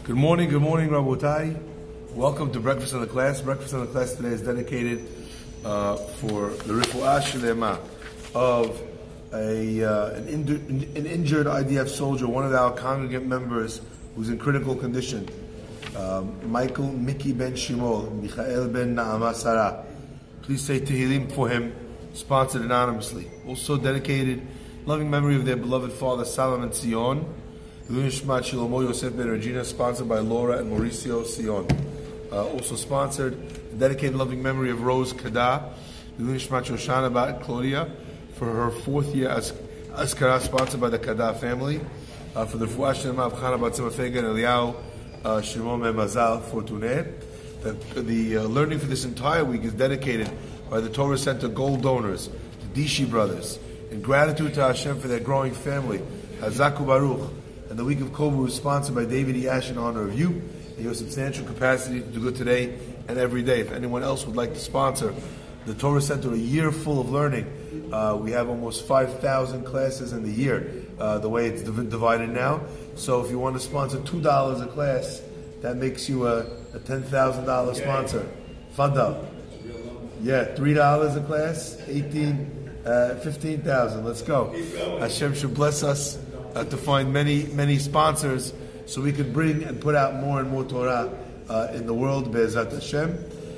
Good morning, Rabotai. Welcome to Breakfast in the Class. Breakfast in the Class today is dedicated for the Rifu'ah Shlema of an injured IDF soldier, one of our congregant members who's in critical condition. Michael Mickey Ben Shimol, Michael Ben Naama Sarah. Please say Tehillim for him, sponsored anonymously. Also dedicated, loving memory of their beloved father, Salomon Sion. Shmat Shilomo Yosef Ben Regina, sponsored by Laura and Mauricio Sion. Also sponsored, dedicated loving memory of Rose Kada. Shmat Shoshana Bat Claudia for her 4th year as Askara, sponsored by the Kada family. For the Refuah Shlema of Chana Bat Tzima Fegan Eliyahu Shimon Mazal Fortuné. The learning for this entire week is dedicated by the Torah Center Gold donors, the Dishi brothers, in gratitude to Hashem for their growing family. Hazaku Baruch. And the week of Kobu is sponsored by David E. Ash in honor of you and your substantial capacity to do good today and every day. If anyone else would like to sponsor the Torah Center, a year full of learning, we have almost 5,000 classes in the year, the way it's divided now. So if you want to sponsor $2 a class, that makes you a $10,000 sponsor. Fadal. Yeah, $3 a class, 15,000. Let's go. Hashem should bless us to find many sponsors so we could bring and put out more and more Torah in the world, Be'ezat Hashem.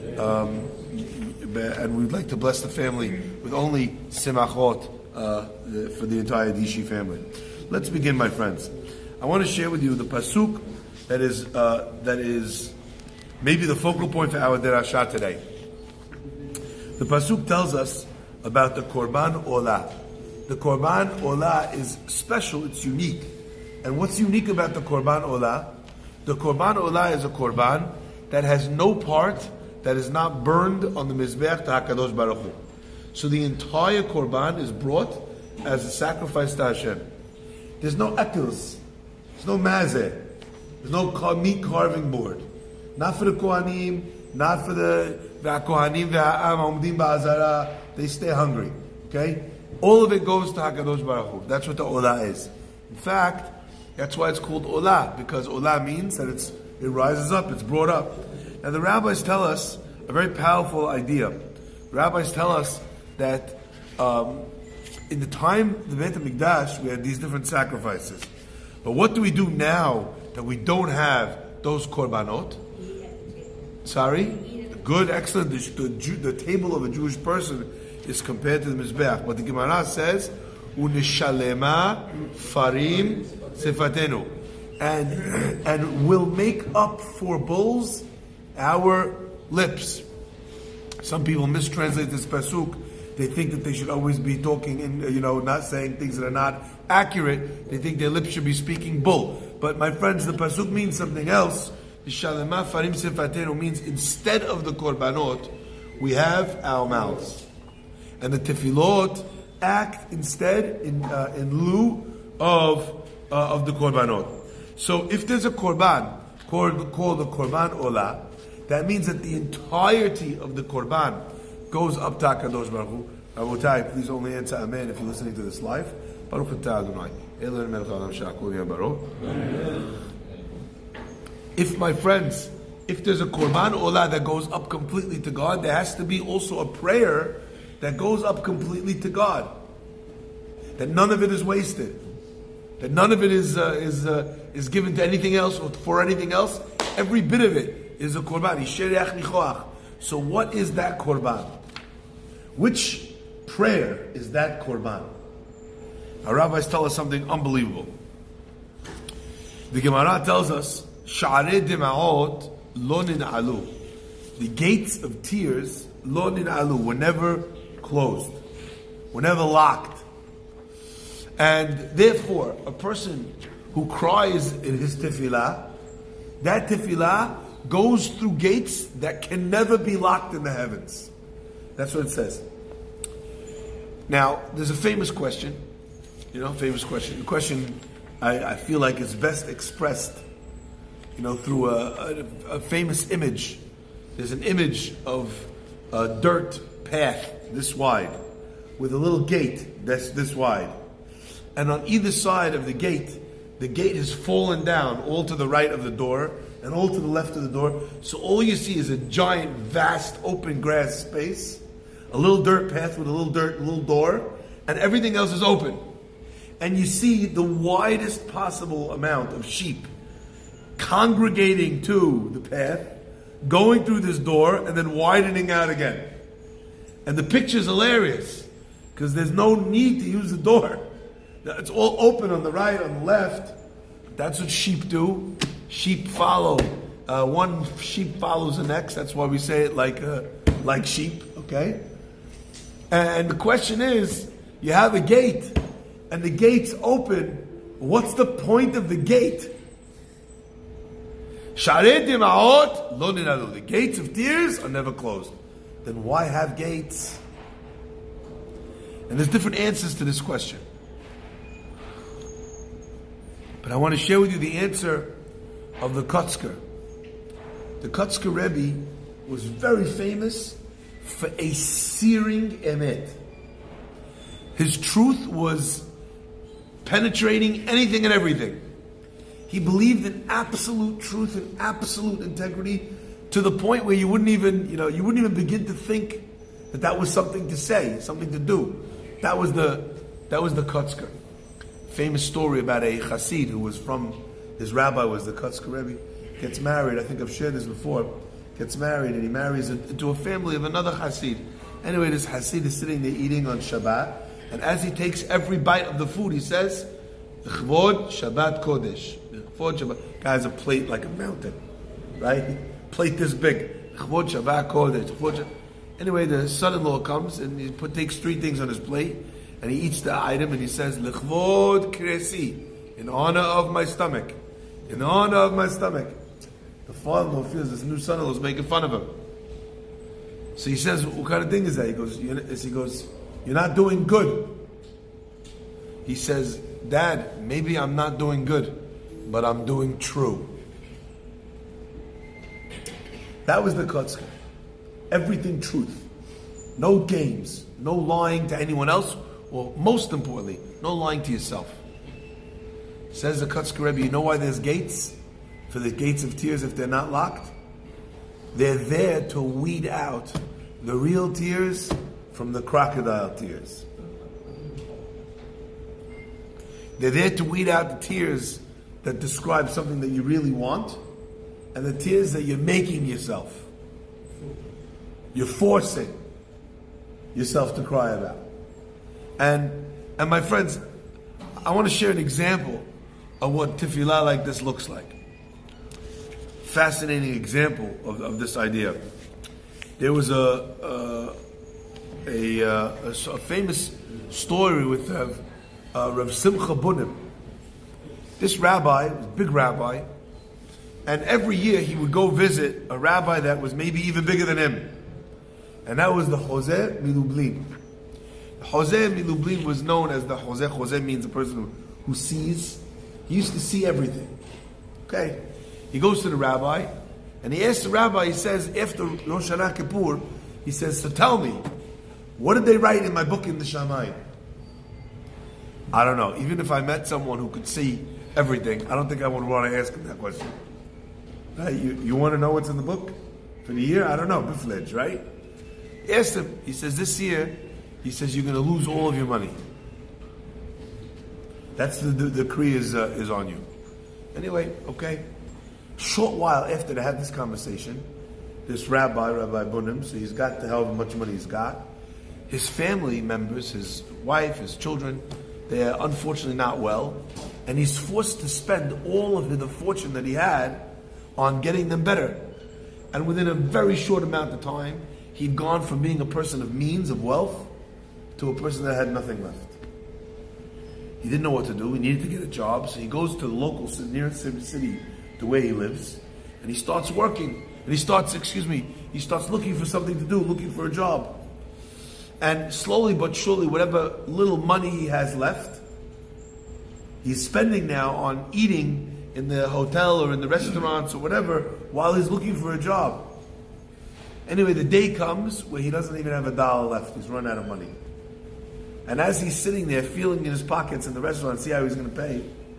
And we'd like to bless the family with only simachot for the entire Dishi family. Let's begin, my friends. I want to share with you the pasuk that is maybe the focal point for our derashah today. The pasuk tells us about the Korban Olah. The Korban Olah is special, it's unique. And what's unique about the Korban Olah? The Korban Olah is a Korban that has no part that is not burned on the Mizbeach to HaKadosh Baruch Hu. So the entire Korban is brought as a sacrifice to Hashem. There's no ekels, there's no mazeh, there's no meat carving board. Not for the Kohanim, not for the Kohanim, Omdim Ba'azara, they stay hungry. Okay? All of it goes to HaKadosh Baruch Hu. That's what the Olah is. In fact, that's why it's called Olah, because Olah means that it rises up, it's brought up. Now the rabbis tell us a very powerful idea. The rabbis tell us that in the time of the Beit HaMikdash, we had these different sacrifices. But what do we do now that we don't have those korbanot? Sorry? Good, excellent. The table of a Jewish person is compared to the Mizbeach. But the Gemara says, Unishalema farim sefatenu. And will make up for bulls our lips. Some people mistranslate this pasuk. They think that they should always be talking and not saying things that are not accurate. They think their lips should be speaking bull. But my friends, the pasuk means something else. Shalema farim sefatenu means instead of the korbanot, we have our mouths. And the tefillot act instead in lieu of the korbanot. So if there's a korban called the Korban Olah, that means that the entirety of the korban goes up to HaKadosh Baruch Hu. Rabotai, please only answer Amen if you're listening to this live. Baruch atah Adonai. Elon melech haolam she'akol yeh baruch. If, my friends, if there's a Korban Olah that goes up completely to God, there has to be also a prayer that goes up completely to God. That none of it is wasted. That none of it is given to anything else or for anything else. Every bit of it is a korban. So what is that korban? Which prayer is that korban? Our rabbis tell us something unbelievable. The Gemara tells us, Sha'arei dima'ot lo nin'alu. The gates of tears, lo nin'alu, were never closed, were never locked. And therefore, a person who cries in his tefillah, that tefillah goes through gates that can never be locked in the heavens. That's what it says. Now, there's a famous question, The question I feel like is best expressed, through a famous image. There's an image of a dirt path this wide, with a little gate that's this wide. And on either side of the gate, the gate has fallen down all to the right of the door and all to the left of the door. So all you see is a giant, vast, open grass space, a little dirt path with a little door, and everything else is open. And you see the widest possible amount of sheep congregating to the path, going through this door, and then widening out again. And the picture's hilarious, because there's no need to use the door. It's all open on the right, on the left. That's what sheep do. Sheep follow. One sheep follows the next. That's why we say it like sheep, okay? And the question is, you have a gate, and the gate's open. What's the point of the gate? The gates of tears are never closed. Then why have gates? And there's different answers to this question. But I want to share with you the answer of the Kotzker. The Kotzker Rebbe was very famous for a searing emet. His truth was penetrating anything and everything. He believed in absolute truth and absolute integrity to the point where you wouldn't even begin to think that was something to say, something to do. That was the Kotzker. Famous story about a Chassid who was from, his rabbi was the Kotzker Rebbe, gets married, I think I've shared this before, gets married and he marries into a family of another Chassid. Anyway, this Chassid is sitting there eating on Shabbat, and as he takes every bite of the food, he says, Chvod Shabbat Kodesh. Chvod Shabbat. Guy has a plate like a mountain, right? Plate this big. Chvod Shabbat Kodesh. Anyway, the son-in-law comes and he takes three things on his plate, and he eats the item and he says, L'chvod kresi, in honor of my stomach. In honor of my stomach. The father-in-law feels this new son-in-law is making fun of him. So he says, what kind of thing is that? He goes, you're not doing good. He says, Dad, maybe I'm not doing good, but I'm doing true. That was the Kotzker. Everything truth. No games. No lying to anyone else. Or most importantly, no lying to yourself. Says the Kotzker Rebbe, you know why there's gates? For the gates of tears if they're not locked? They're there to weed out the real tears from the crocodile tears. They're there to weed out the tears that describe something that you really want, and the tears that you're making yourself. You're forcing yourself to cry about. And my friends, I want to share an example of what tefillah like this looks like. Fascinating example of this idea. There was a famous story with Rav Simcha Bunim. This rabbi, big rabbi, and every year he would go visit a rabbi that was maybe even bigger than him. And that was the Jose Milublin. Jose Milublin was known as the Jose. Jose means a person who sees. He used to see everything. Okay? He goes to the rabbi, and he asks the rabbi, he says, after Rosh Hashanah Kippur, he says, so tell me, what did they write in my book in the Shamayim? I don't know. Even if I met someone who could see everything, I don't think I would want to ask him that question. Right? You want to know what's in the book for the year? I don't know. Bifledge, right? He asked him, he says, this year, he says, you're going to lose all of your money. That's the decree is on you. Anyway, okay. Short while after they had this conversation, this Rabbi Bunim, so he's got the however much money he's got. His family members, his wife, his children, they're unfortunately not well, and he's forced to spend all of the fortune that he had on getting them better. And within a very short amount of time, he'd gone from being a person of means, of wealth, to a person that had nothing left. He didn't know what to do. He needed to get a job, so he goes to the local nearest city to where he lives, and he starts working. And he starts looking for something to do, looking for a job. And slowly but surely, whatever little money he has left, he's spending now on eating in the hotel or in the restaurants or whatever while he's looking for a job. Anyway, the day comes where he doesn't even have $1 left. He's run out of money. And as he's sitting there feeling in his pockets in the restaurant, see how he's going to pay,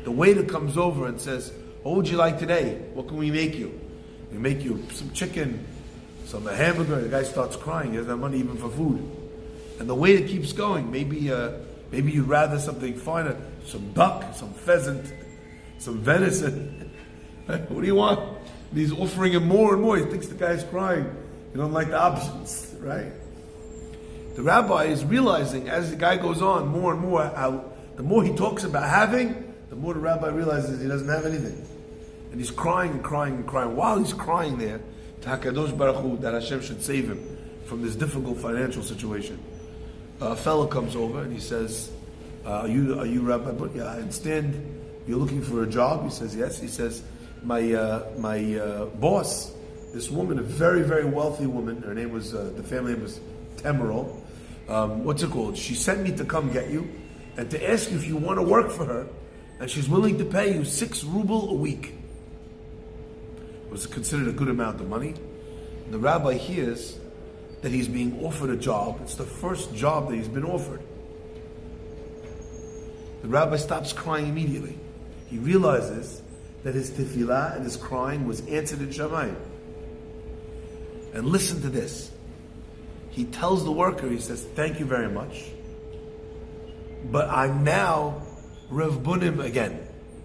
the waiter comes over and says, "What would you like today? What can we make you? We make you some chicken, some hamburger." The guy starts crying. He doesn't have money even for food. And the waiter keeps going. Maybe you'd rather something finer, some duck, some pheasant, some venison. What do you want? And he's offering him more and more. He thinks the guy's crying. You don't like the options, right? The rabbi is realizing as the guy goes on more and more, how the more he talks about having, the more the rabbi realizes he doesn't have anything. And he's crying and crying and crying. While he's crying there, to HaKadosh Baruch Hu, that Hashem should save him from this difficult financial situation. A fellow comes over and he says, are you Rabbi? But yeah, I understand you're looking for a job. He says, yes. He says, my boss, this woman, a very, very wealthy woman, her name was, the family name was Temerol. What's it called? She sent me to come get you and to ask you if you want to work for her, and she's willing to pay you 6 ruble a week. It was considered a good amount of money. And the rabbi hears that he's being offered a job. It's the first job that he's been offered. The rabbi stops crying immediately. He realizes that his tefillah and his crying was answered in Shamayim. And listen to this. He tells the worker, he says, "Thank you very much, but I'm now Rav Bunim again."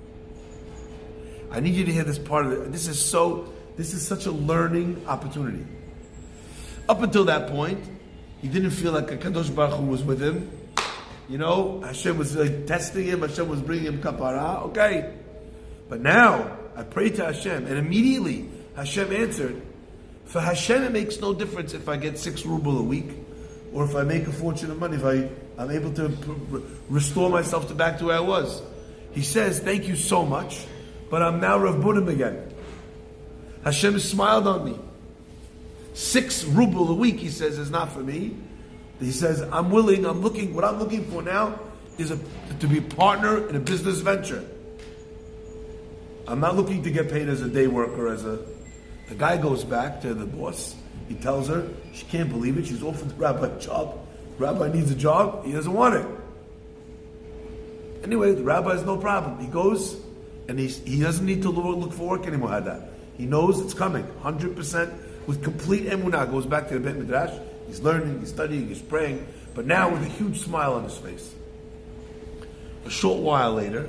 I need you to hear this part of it. This is such a learning opportunity. Up until that point, he didn't feel like Kadosh Baruch Hu was with him. You know, Hashem was like testing him. Hashem was bringing him kapara. Okay, but now I prayed to Hashem, and immediately Hashem answered. For Hashem, it makes no difference if I get 6 ruble a week, or if I make a fortune of money, if I'm able to restore myself back to where I was. He says, "Thank you so much, but I'm now Rav Bunim again." Hashem smiled on me. 6 ruble a week, he says, is not for me. He says, what I'm looking for now is to be a partner in a business venture. I'm not looking to get paid as a day worker, The guy goes back to the boss. He tells her, she can't believe it. She's offered the rabbi a job. The rabbi needs a job. He doesn't want it. Anyway, the rabbi has no problem. He goes, and he doesn't need to look for work anymore. Hada. He knows it's coming. 100% with complete emunah. Goes back to the Beit Midrash. He's learning, he's studying, he's praying. But now with a huge smile on his face. A short while later,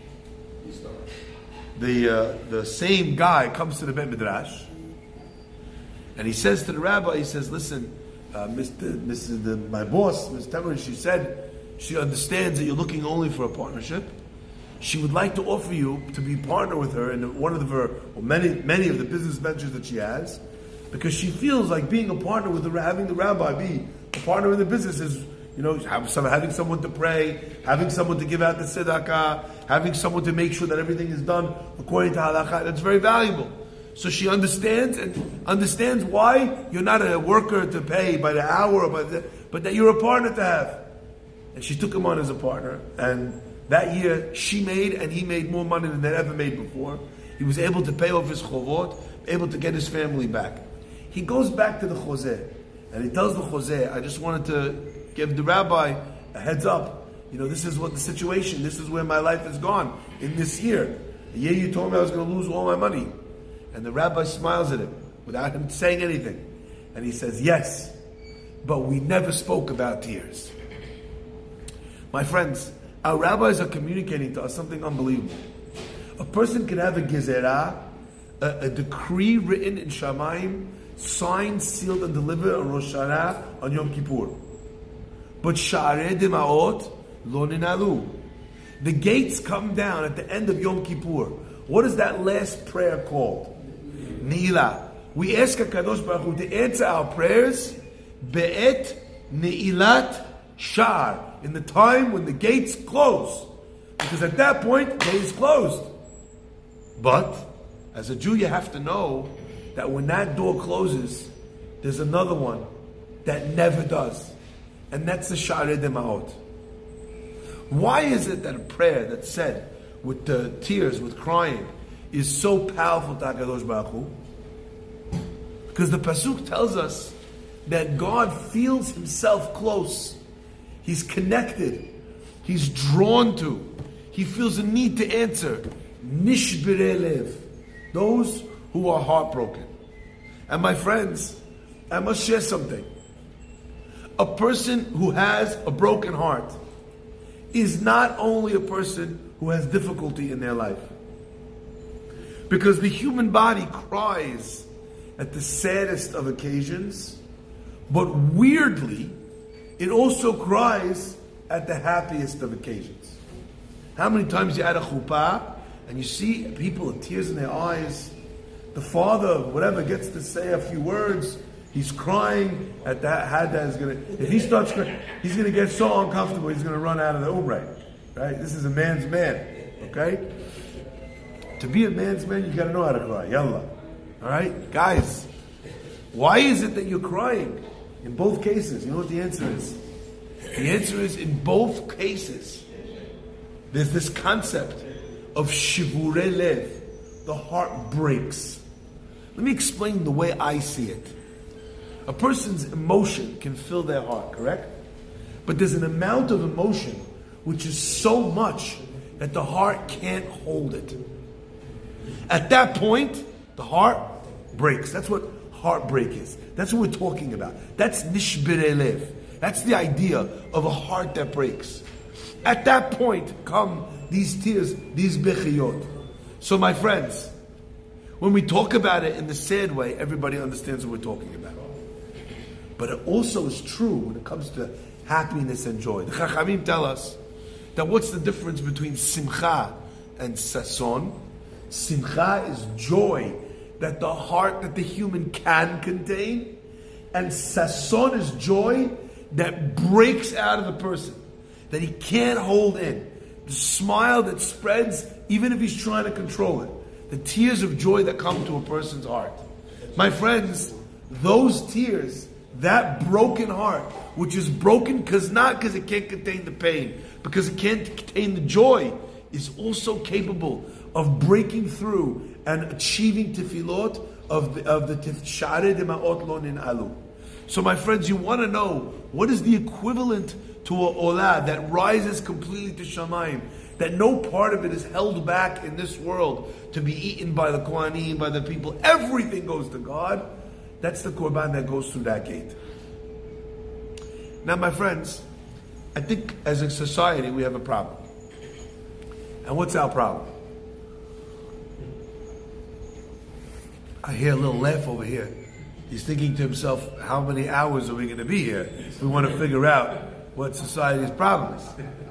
the same guy comes to the Beit Midrash, and he says to the rabbi, he says, "Listen, my boss, Ms. Temer, she said she understands that you're looking only for a partnership. She would like to offer you to be partner with her in one of many of the business ventures that she has, because she feels like being a partner with having the rabbi be a partner in the business is, having someone to pray, having someone to give out the tzedakah, having someone to make sure that everything is done according to halakha. That's very valuable. So she understands why you're not a worker to pay by the hour, but that you're a partner to have." And she took him on as a partner. And that year, she made and he made more money than they ever made before. He was able to pay off his chovot, able to get his family back. He goes back to the chozeh, and he tells the chozeh, "I just wanted to give the rabbi a heads up. This is what the situation, this is where my life has gone in this year. The year you told me I was going to lose all my money." And the rabbi smiles at him without him saying anything. And he says, "Yes, but we never spoke about tears." My friends, our rabbis are communicating to us something unbelievable. A person can have a gezerah, a decree written in Shamayim, signed, sealed, and delivered on Rosh Hashanah, on Yom Kippur. But Sha'arei Dimaot lo ninalu. The gates come down at the end of Yom Kippur. What is that last prayer called? Ne'ilah. We ask HaKadosh Baruch Hu to answer our prayers be'et ne'ilat sha'ar, in the time when the gates close. Because at that point, the gate is closed. But, as a Jew, you have to know that when that door closes, there's another one that never does. And that's the Sha'arei Dimaot. Why is it that a prayer that's said with tears, with crying, is so powerful to HaKadosh Baruch Hu? Because the Pasuk tells us that God feels himself close. He's connected. He's drawn to. he feels a need to answer. Nishbirei lev. Those who are heartbroken. And my friends, I must share something. A person who has a broken heart is not only a person who has difficulty in their life. Because the human body cries at the saddest of occasions, but weirdly, it also cries at the happiest of occasions. How many times you're at a chuppah and you see people with tears in their eyes, the father, whatever, gets to say a few words, he's crying at that. Hada is going to, if he starts crying, he's going to get so uncomfortable, he's going to run out of the umrah. Right? This is a man's man. Okay? To be a man's man, you got to know how to cry. Yallah. All right? Guys, why is it that you're crying? In both cases, you know what the answer is? The answer is, in both cases, there's this concept of shivurei lev. The heart breaks. Let me explain the way I see it. A person's emotion can fill their heart, correct? But there's an amount of emotion which is so much that the heart can't hold it. At that point, the heart breaks. That's what heartbreak is. That's what we're talking about. That's nishbirei lev. That's the idea of a heart that breaks. At that point come these tears, these bechiyot. So my friends, when we talk about it in the sad way, everybody understands what we're talking about. But it also is true when it comes to happiness and joy. The Chachamim tell us that what's the difference between simcha and sason? Simcha is joy that the heart, that the human can contain, and sason is joy that breaks out of the person, that he can't hold in. The smile that spreads even if he's trying to control it. The tears of joy that come to a person's heart. My friends, those tears, that broken heart, which is broken not because it can't contain the pain, because it can't contain the joy, is also capable of breaking through and achieving tefillot of the Sha'arei Dema'ot Lo Nin'alu. So my friends, you want to know what is the equivalent to a olah that rises completely to Shamayim, that no part of it is held back in this world to be eaten by the Kohanim, by the people. Everything goes to God. That's the Korban that goes through that gate. Now, my friends, I think as a society we have a problem. And what's our problem? I hear a little laugh over here. He's thinking to himself, how many hours are we going to be here? We want to figure out what society's problem is.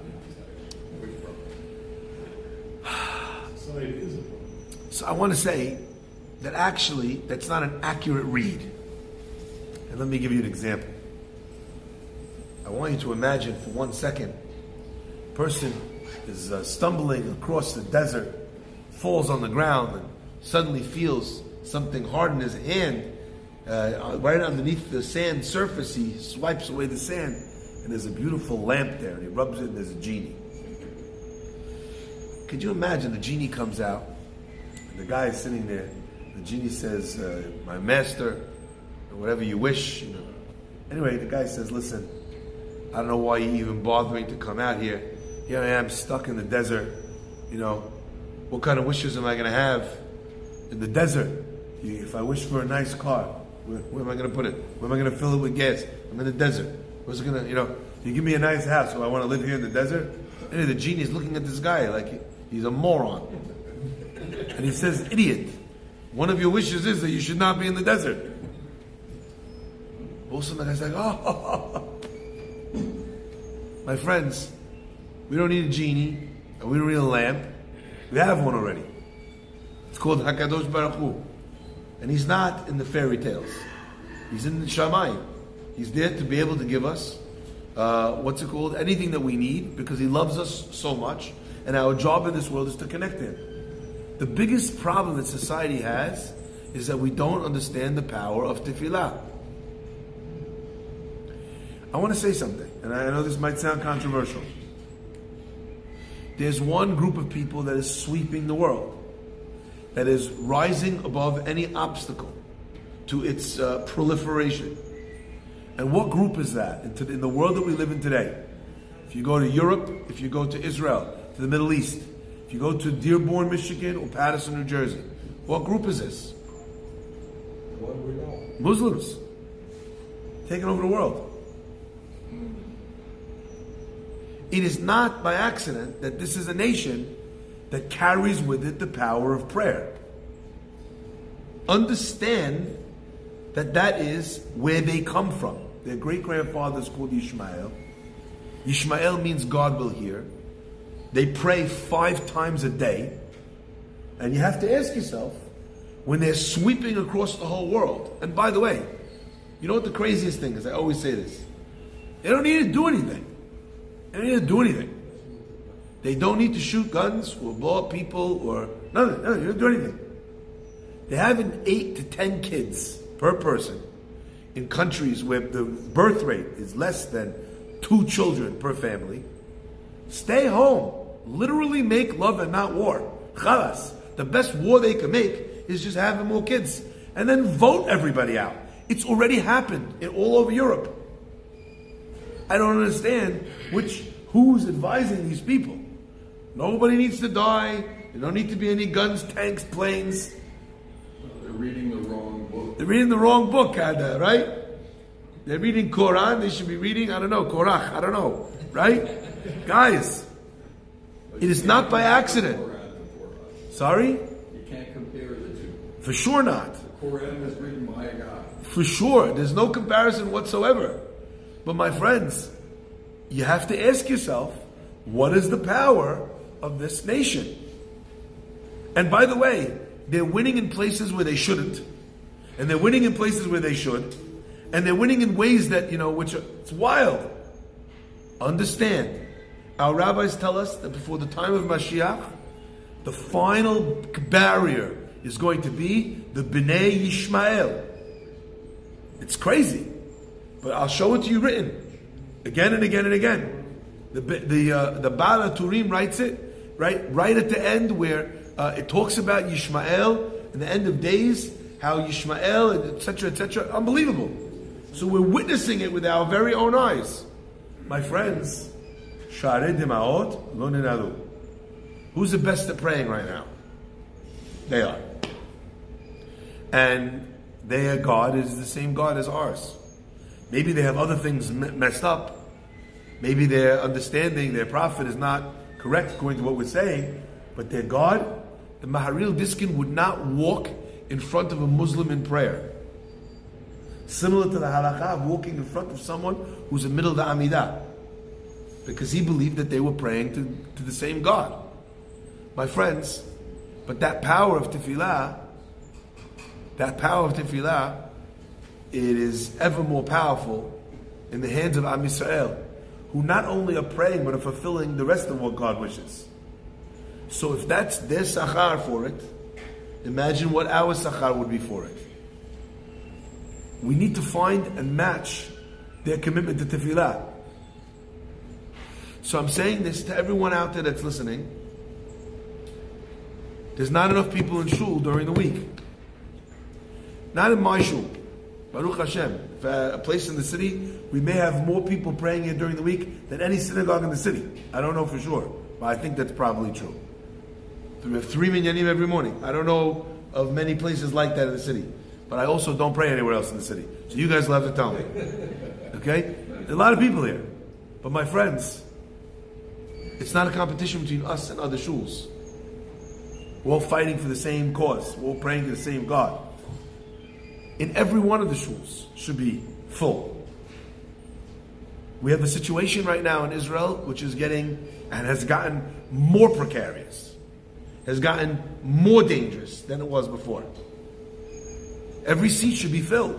So I want to say that actually that's not an accurate read. And let me give you an example. I want you to imagine for 1 second, a person is stumbling across the desert, falls on the ground, and suddenly feels something hard in his hand. Right underneath the sand surface, he swipes away the sand, and there's a beautiful lamp there, and he rubs it, and there's a genie. Could you imagine the genie comes out, and the guy is sitting there, the genie says, my master, or whatever you wish, you know. Anyway, the guy says, listen, I don't know why you're even bothering to come out here. Here I am stuck in the desert, you know. What kind of wishes am I going to have in the desert? If I wish for a nice car, where am I going to put it? Where am I going to fill it with gas? I'm in the desert. What's it going to, you know, you give me a nice house, so I want to live here in the desert? Anyway, the genie is looking at this guy like he's a moron. And he says, idiot, one of your wishes is that you should not be in the desert. Also, the guy's like, oh. My friends, we don't need a genie, and we don't need a lamp. We have one already. It's called HaKadosh Baruch Hu. And he's not in the fairy tales. He's in the Shamayim. He's there to be able to give us, anything that we need, because he loves us so much, and our job in this world is to connect to him. The biggest problem that society has is that we don't understand the power of tefillah. I want to say something, and I know this might sound controversial. There's one group of people that is sweeping the world, that is rising above any obstacle to its proliferation. And what group is that in the world that we live in today? If you go to Europe, if you go to Israel, to the Middle East, if you go to Dearborn, Michigan, or Patterson, New Jersey, what group is this? What do we know? Muslims. Taking over the world. It is not by accident that this is a nation that carries with it the power of prayer. Understand that that is where they come from. Their great-grandfather is called Yishmael. Yishmael means God will hear. They pray 5 times a day. And you have to ask yourself, when they're sweeping across the whole world, and by the way, you know what the craziest thing is? I always say this. They don't need to do anything. They don't need to do anything. They don't need to shoot guns or blow up people or nothing. No, they don't do anything. They have 8 to 10 kids per person in countries where the birth rate is less than 2 children per family. Stay home. Literally make love and not war. Chalas. The best war they can make is just having more kids. And then vote everybody out. It's already happened all over Europe. I don't understand who's advising these people. Nobody needs to die. There don't need to be any guns, tanks, planes. They're reading the wrong book. They're reading the wrong book, right? They're reading Quran. They should be reading, Korach. I don't know, right? Guys, it is not by accident. Sorry? You can't compare the two. For sure not. The Quran is written by a God. For sure. There's no comparison whatsoever. But my friends, you have to ask yourself, what is the power of this nation? And by the way, they're winning in places where they shouldn't. And they're winning in places where they should. And they're winning in ways that, it's wild. Understand, our rabbis tell us that before the time of Mashiach, the final barrier is going to be the Bnei Yishmael. It's crazy. But I'll show it to you written. Again and again and again. The Baal HaTurim writes it, right at the end where it talks about Yishmael in the end of days, how Yishmael, etc., unbelievable. So we're witnessing it with our very own eyes. My friends, Sharei Demaot Lo Nenalu. Who's the best at praying right now? They are. And their God is the same God as ours. Maybe they have other things messed up. Maybe their understanding, their prophet is not correct according to what we're saying. But their God, the Maharil Diskin would not walk in front of a Muslim in prayer. Similar to the halakha of walking in front of someone who's in the middle of the Amidah. Because he believed that they were praying to the same God. My friends, but that power of tefillah, it is ever more powerful in the hands of Am Yisrael, who not only are praying, but are fulfilling the rest of what God wishes. So if that's their sachar for it, imagine what our sachar would be for it. We need to find and match their commitment to tefillah. So I'm saying this to everyone out there that's listening. There's not enough people in shul during the week. Not in my shul. Baruch Hashem. A place in the city, we may have more people praying here during the week than any synagogue in the city. I don't know for sure, but I think that's probably true. We have 3 minyanim every morning. I don't know of many places like that in the city. But I also don't pray anywhere else in the city. So you guys will have to tell me. Okay? There are a lot of people here. But my friends, it's not a competition between us and other shuls. We're all fighting for the same cause. We're all praying to the same God. In every one of the shuls should be full. We have a situation right now in Israel which is getting and has gotten more precarious, has gotten more dangerous than it was before. Every seat should be filled.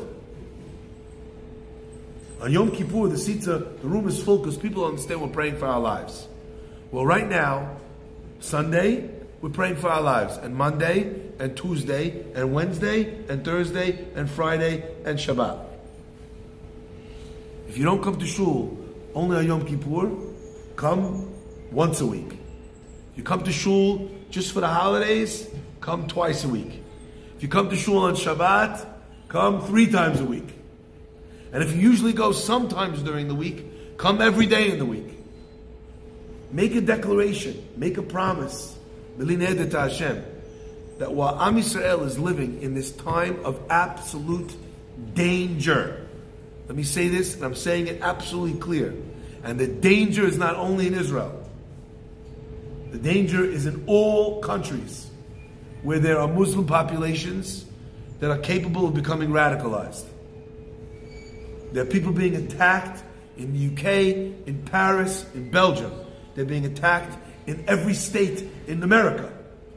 On Yom Kippur, the room is full because people understand we're praying for our lives. Well, right now, Sunday, we're praying for our lives. And Monday, and Tuesday, and Wednesday, and Thursday, and Friday, and Shabbat. If you don't come to shul only on Yom Kippur, come once a week. If you come to shul just for the holidays, come twice a week. If you come to shul on Shabbat, come 3 times a week. And if you usually go sometimes during the week, come every day in the week. make a declaration, make a promise, B'li to Hashem, that while Am Yisrael is living in this time of absolute danger, let me say this, and I'm saying it absolutely clear, and the danger is not only in Israel. The danger is in all countries where there are Muslim populations that are capable of becoming radicalized. There are people being attacked in the UK, in Paris, in Belgium. They're being attacked in every state in America.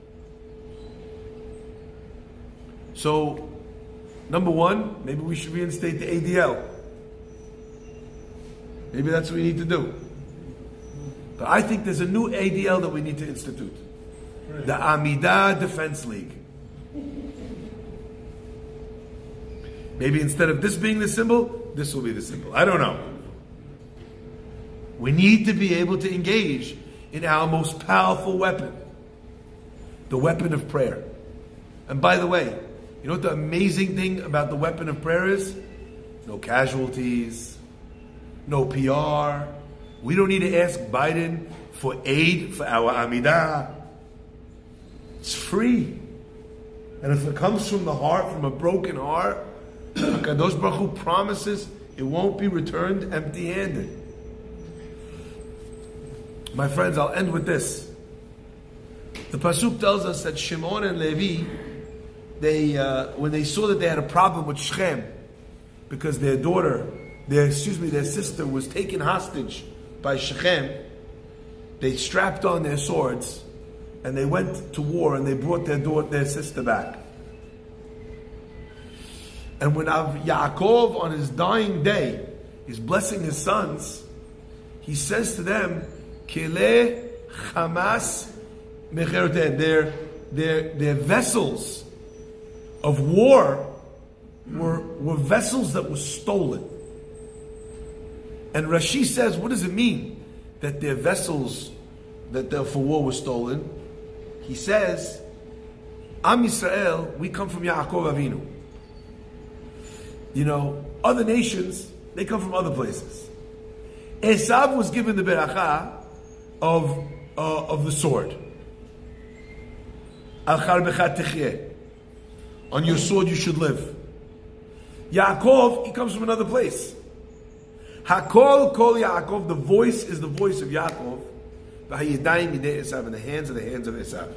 So, number one, maybe we should reinstate the ADL. Maybe that's what we need to do. But I think there's a new ADL that we need to institute. The Amidah Defense League. Maybe instead of this being the symbol, this will be the symbol. I don't know. We need to be able to engage in our most powerful weapon, the weapon of prayer. And by the way, you know what the amazing thing about the weapon of prayer is? No casualties, no PR. We don't need to ask Biden for aid for our Amidah. It's free. And if it comes from the heart, from a broken heart, HaKadosh Baruch Hu promises it won't be returned empty-handed. My friends, I'll end with this. The Pasuk tells us that Shimon and Levi, when they saw that they had a problem with Shechem, because their sister was taken hostage by Shechem, they strapped on their swords and they went to war and they brought their sister back. And when Yaakov, on his dying day, is blessing his sons, he says to them, Kele Hamas Mecheroteh, their vessels of war were vessels that were stolen. And Rashi says, what does it mean that their vessels for war were stolen? He says, Am Yisrael, we come from Yaakov Avinu. You know, other nations, they come from other places. Esav was given the beracha of the sword. Al charbechat techyeh. On your sword you should live. Yaakov, he comes from another place. Hakol kol Yaakov, the voice is the voice of Yaakov. V'hayidayim yidei Esav, in the hands of Esav.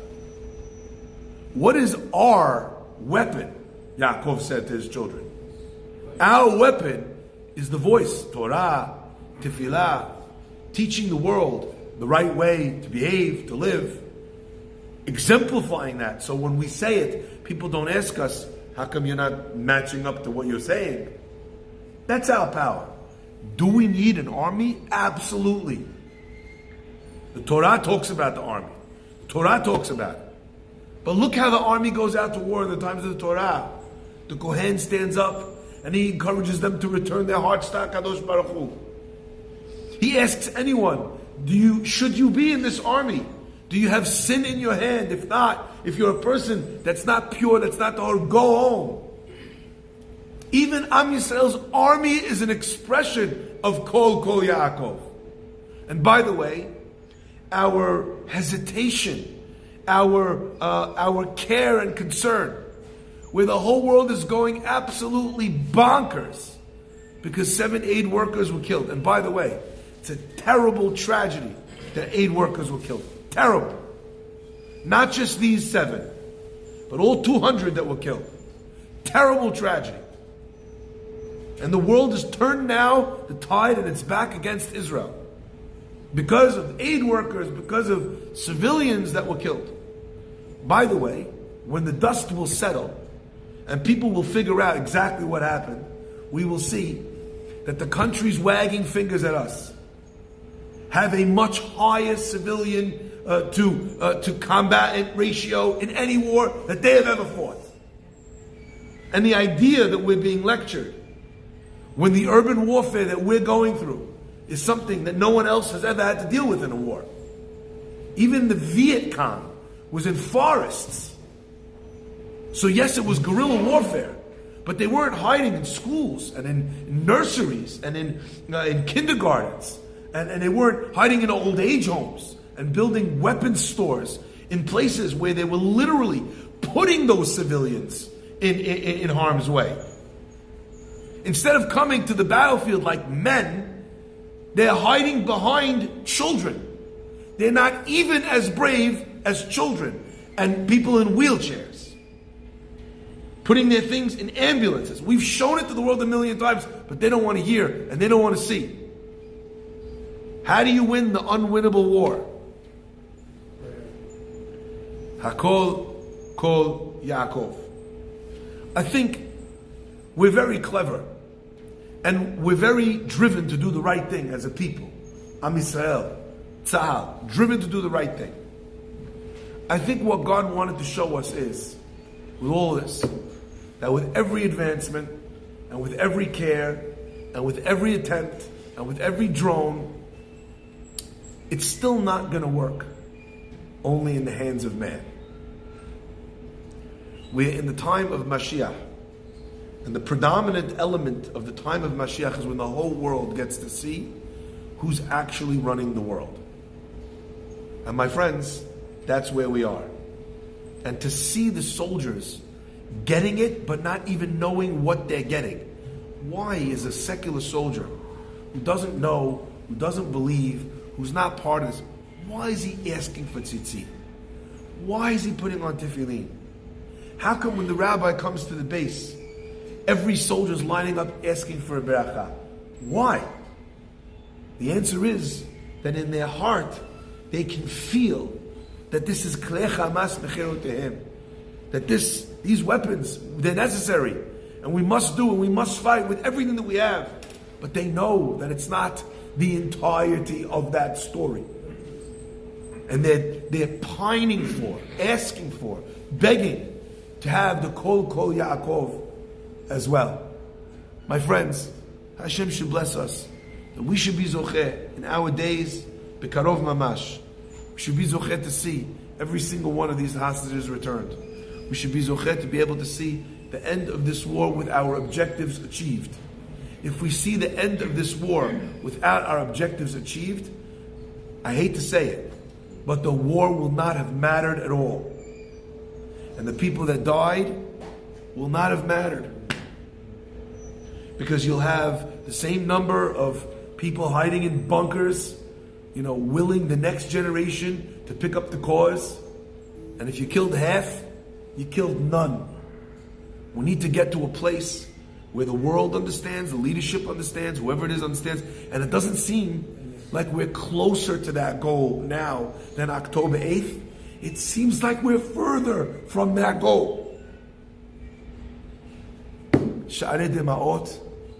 What is our weapon? Yaakov said to his children. Our weapon is the voice, Torah, Tefillah, teaching the world the right way to behave, to live, exemplifying that. So when we say it, people don't ask us, how come you're not matching up to what you're saying? That's our power. Do we need an army? Absolutely. The Torah talks about the army. The Torah talks about it. But look how the army goes out to war in the times of the Torah. The Kohen stands up and he encourages them to return their hearts to HaKadosh Baruch Hu. He asks anyone, should you be in this army? Do you have sin in your hand? If not, if you're a person that's not pure, that's not the Torah, go home. Even Am Yisrael's army is an expression of Kol Yaakov. And by the way, our hesitation, our care and concern, where the whole world is going absolutely bonkers because 7 aid workers were killed. And by the way, it's a terrible tragedy that aid workers were killed. Terrible. Not just these 7, but all 200 that were killed. Terrible tragedy. And the world has turned now the tide and it's back against Israel. Because of aid workers, because of civilians that were killed. By the way, when the dust will settle and people will figure out exactly what happened, we will see that the countries wagging fingers at us have a much higher civilian to combatant ratio in any war that they have ever fought. And the idea that we're being lectured when the urban warfare that we're going through is something that no one else has ever had to deal with in a war. Even the Viet Cong was in forests. So yes, it was guerrilla warfare, but they weren't hiding in schools and in nurseries and in kindergartens And they weren't hiding in old age homes and building weapons stores in places where they were literally putting those civilians in harm's way. Instead of coming to the battlefield like men, they're hiding behind children. They're not even as brave as children and people in wheelchairs, putting their things in ambulances. We've shown it to the world a million times, but they don't want to hear and they don't want to see. How do you win the unwinnable war? Hakol kol Yaakov. I think we're very clever and we're very driven to do the right thing as a people. Am Yisrael, Tzahal, driven to do the right thing. I think what God wanted to show us is, with all this, that with every advancement and with every care and with every attempt and with every drone, it's still not going to work only in the hands of man. We're in the time of Mashiach. And the predominant element of the time of Mashiach is when the whole world gets to see who's actually running the world. And my friends, that's where we are. And to see the soldiers getting it, but not even knowing what they're getting. Why is a secular soldier who doesn't know, who doesn't believe, who's not part of this, why is he asking for tzitzit? Why is he putting on tefillin? How come when the rabbi comes to the base, every soldier's lining up asking for a beracha? Why? The answer is that in their heart, they can feel that this is klei chamas mecherotehem, that these weapons, they're necessary, and we must do, and we must fight with everything that we have. But they know that it's not the entirety of that story. And they're pining for, asking for, begging to have the Kol Yaakov as well. My friends, Hashem should bless us, that we should be zocheh in our days, bekarov mamash. We should be zocheh to see every single one of these hostages returned. We should be zocheh to be able to see the end of this war with our objectives achieved. If we see the end of this war without our objectives achieved, I hate to say it, but the war will not have mattered at all. And the people that died will not have mattered. Because you'll have the same number of people hiding in bunkers, willing the next generation to pick up the cause. And if you killed half, you killed none. We need to get to a place where the world understands, the leadership understands, whoever it is understands, and it doesn't seem like we're closer to that goal now than October 8th. It seems like we're further from that goal. The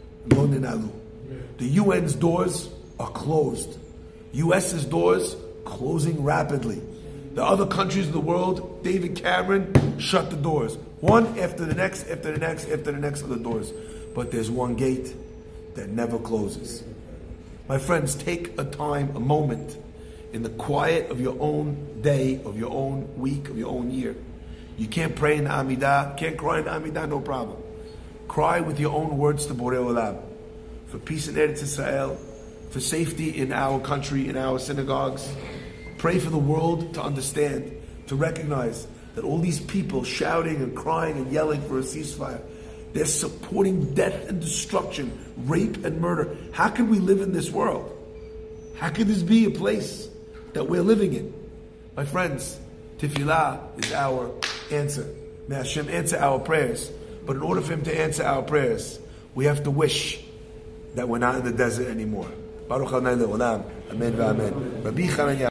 UN's doors are closed. US's doors closing rapidly. The other countries of the world, David Cameron, shut the doors. One after the next, after the next, after the next of the doors. But there's one gate that never closes. My friends, take a time, a moment, in the quiet of your own day, of your own week, of your own year. You can't pray in the Amidah, can't cry in the Amidah, no problem. Cry with your own words to Borei Olam. For peace in Eretz Israel, for safety in our country, in our synagogues. Pray for the world to understand, to recognize that all these people shouting and crying and yelling for a ceasefire, they're supporting death and destruction, rape and murder. How can we live in this world? How can this be a place that we're living in? My friends, tefillah is our answer. May Hashem answer our prayers. But in order for Him to answer our prayers, we have to wish that we're not in the desert anymore. Baruch Adonai Le'olam. Amen v'amen. Rabbi Chananya.